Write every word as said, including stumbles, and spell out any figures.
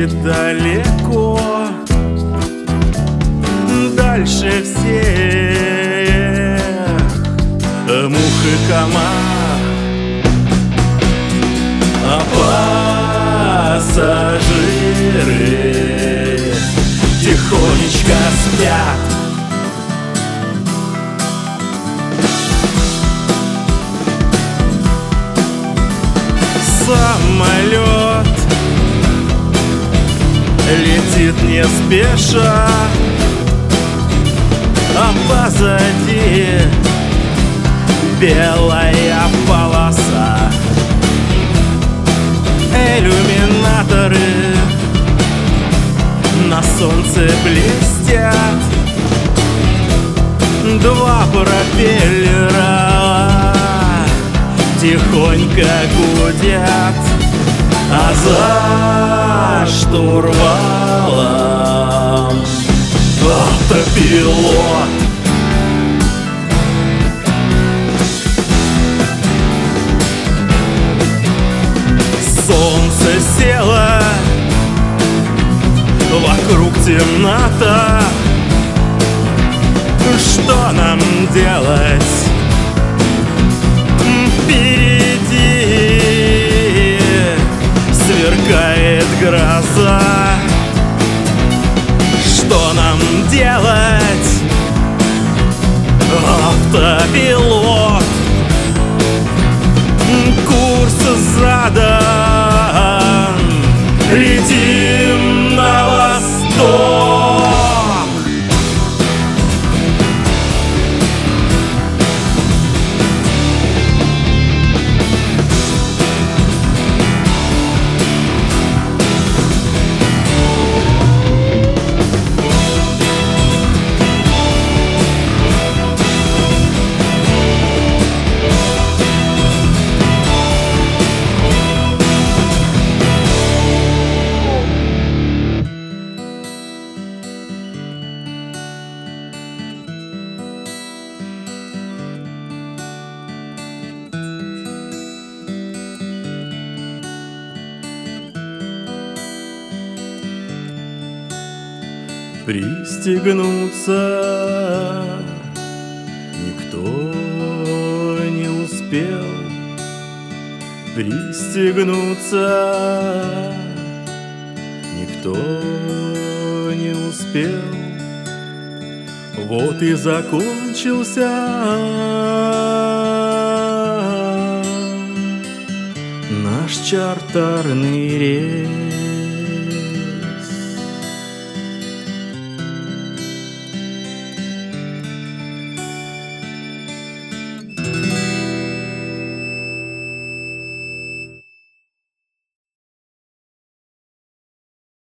далеко, дальше всех мух и комар, а пассажиры тихонечко спят. Самолет летит не спеша, а позади белая полоса. Иллюминаторы на солнце блестят, два пропеллера тихонько гудят, а за штурвалом автопилот. Солнце село, вокруг темнота. Что нам делать? Впереди сверкает гроза. Что нам делать? Автопилот, курс задан, летим на восток. Пристегнуться никто не успел, пристегнуться никто не успел. Вот и закончился наш чартерный рейс.